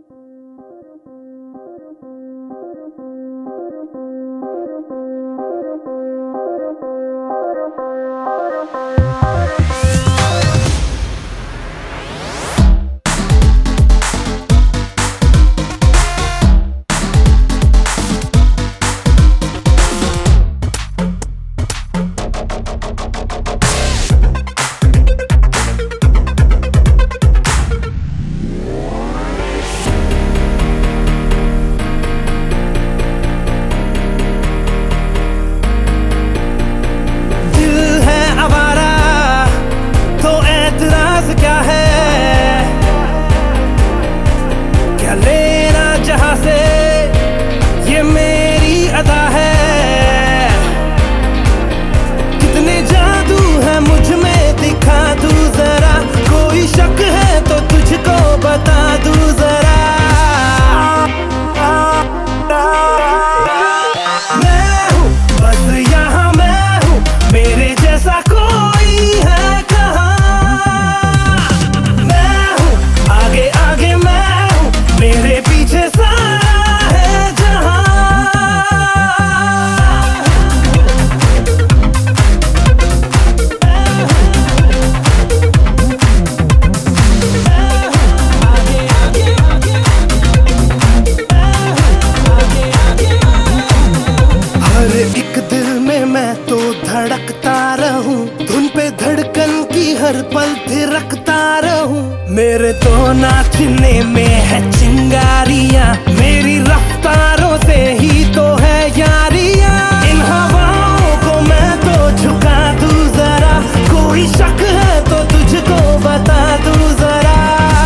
धड़कता रहूं, धुन पे धड़कन की हर पल थिरकता रहूं। मेरे तो नाचने में है चिंगारियां, मेरी रफ्तारों से ही तो है यारियां। इन हवाओं को मैं तो झुका दूं जरा, कोई शक है तो तुझको बता दूं जरा।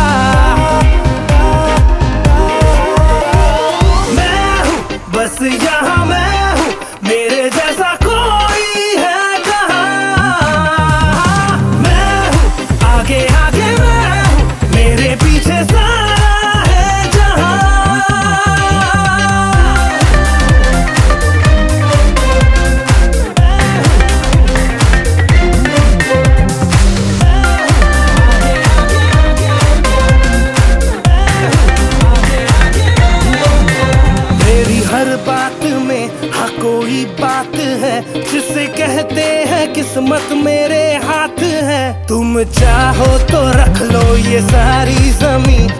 मैं हूँ बस यहाँ, मैं हूँ मेरे जैसा कोई है कहाँ। मैं हूँ आगे आगे, मैं हूँ मेरे पीछे सारा है जहाँ। मेरी हर बात में हाँ कोई बात है, जिसे कहते हैं किस्मत मेरे हाथ है। तुम चाहो तो रख लो ये सारी जमीन,